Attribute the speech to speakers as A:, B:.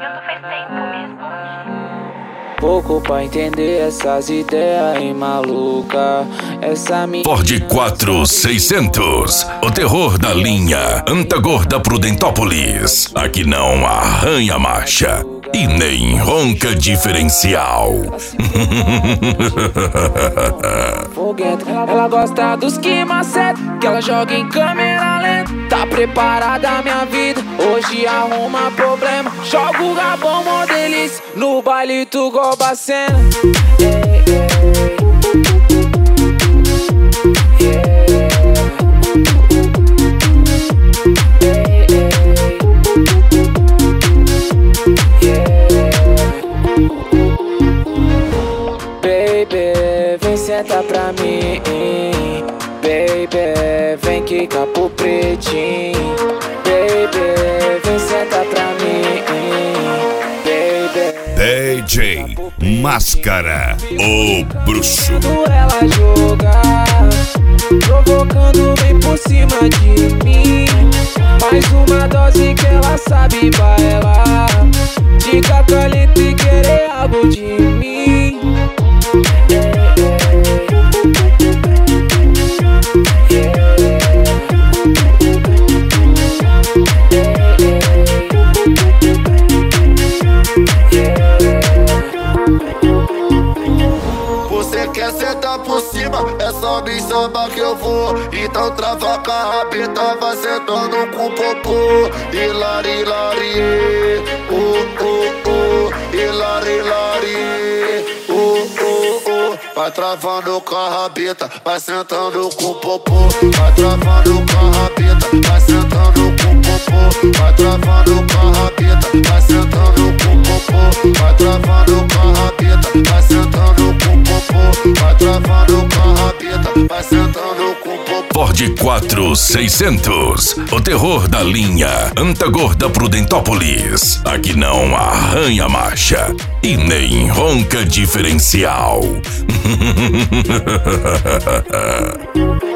A: ligando faz tempo, me responde.
B: Pouco pra entender essas ideias aí maluca. Essa minha
C: Ford 4600, o terror da linha Antagorda Prudentópolis. Aqui não arranha marcha e nem ronca diferencial.
B: fogueta, ela gosta dos que maceta, que ela joga em câmera lenta. Tá preparada minha vida, hoje arruma problema. Joga o Gabão modelice, no baile tu rouba a cena. Baby, vem sentar pra mim. Baby, vem quicar pro pretinho. Baby, vem sentar pra mim. Baby,
C: DJ Máscara, o bruxo.
B: ela jogar, provocando bem por cima de mim. Mais uma dose que ela sabe bailar. Fica caliente e querer algo de mim.
D: Você quer sentar por cima, é só me chamar que eu vou. Então trava com a rabeta, vai sentando com o popô. Hilari, lari, hilari, lari, vai travando com a rabeta, vai sentando com o popô. Vai travando com a rabeta, vai sentando com o popô. Vai travando com a rabeta, vai sentando com o popô. Vai travando com a rabeta, vai sentando com o popô. Vai travando com a rabeta, vai sentando com o popô.
C: Ford 4600, o terror da linha Antagorda Prudentópolis. Aqui não arranha marcha e nem ronca diferencial.